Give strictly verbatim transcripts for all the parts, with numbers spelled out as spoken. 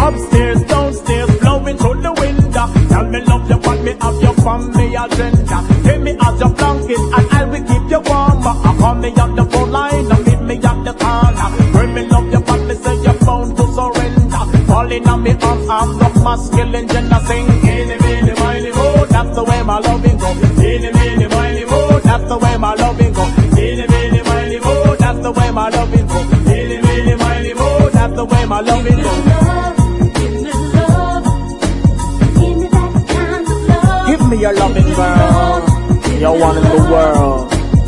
Upstairs, downstairs, blowing through the window. Tell me love you, but me have your family agenda. Take me as your blanket and I will keep you warm. I call me on the phone line and meet me at the corner. When me love you, but me say you're bound to surrender. Falling on me arms, I'm the masculine gender. Sing, eeny, meeny, miny, mo. That's the way my loving go. Eeny, meeny, miny, mo. That's the way my loving go. Eeny, meeny, miny, mo. That's the way my loving go. Eeny, meeny, miny, mo. That's the way my loving go. Give me your loving, girl. You're one in the world.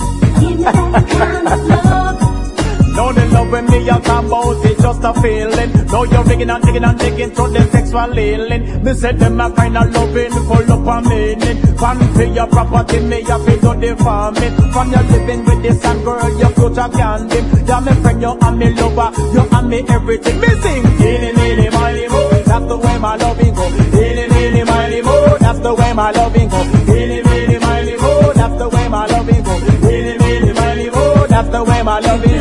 No, the love when me a talk about it, just a feeling. No, you're digging and digging and digging through the sexual healing. Me said them a kind of loving, full up a meaning. Fan for your property, me a fi do the farming. From your living with this and girl, your future can dim. Yeah, me friend, you and me lover, you and me everything. Me sing, eeny, meeny, miny, mo. That's the way my loving go. Eeny, meeny, miny, mo. That's the way my loving go. Eeny, meeny, miny, mo. That's the way my loving go. Eeny, meeny, miny, mo. That's the way my loving go.